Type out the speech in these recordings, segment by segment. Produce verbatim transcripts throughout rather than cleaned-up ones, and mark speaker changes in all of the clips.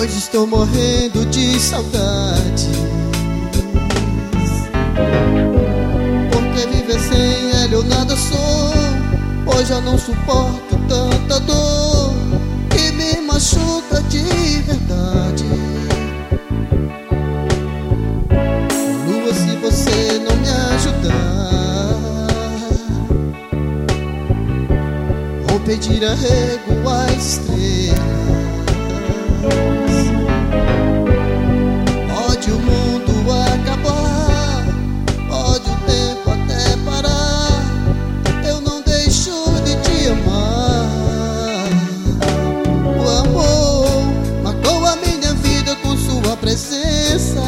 Speaker 1: Hoje estou morrendo de saudade, porque viver sem ela eu nada sou. Hoje eu não suporto tanta dor que me machuca de verdade. Lua, se você não me ajudar, vou pedir arrego às estrelas. Pode o mundo acabar, pode o tempo até parar, eu não deixo de te amar. O amor marcou a minha vida com sua presença.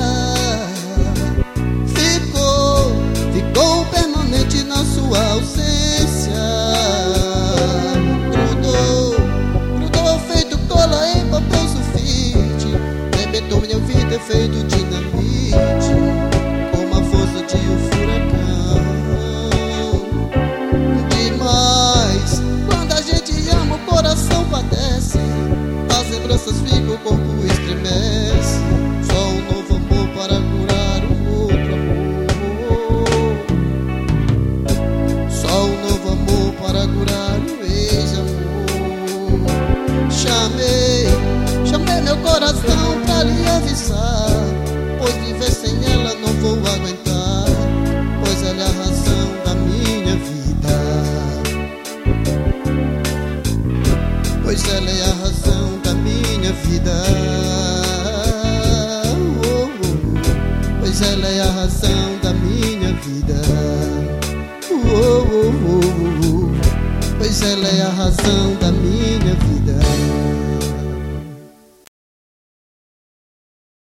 Speaker 1: Ficou, ficou permanente na sua ausência. Grudou, grudou feito cola em papel sulfite. Arrebentou minha vida feito dinamite, com a força de um furacão. Demais, quando a gente ama o coração padece, as lembranças ficam, o corpo estremece. Só um novo amor para curar o outro amor. Só um novo amor para curar o ex-amor. Chamei, chamei meu coração pra lhe avisar, pois viver sem ela não vou aguentar, pois ela é a razão da minha vida. Pois ela é a razão da minha vida. Oh, oh. Pois ela é a razão da minha vida. Oh, oh, oh, oh. Pois ela é a razão da minha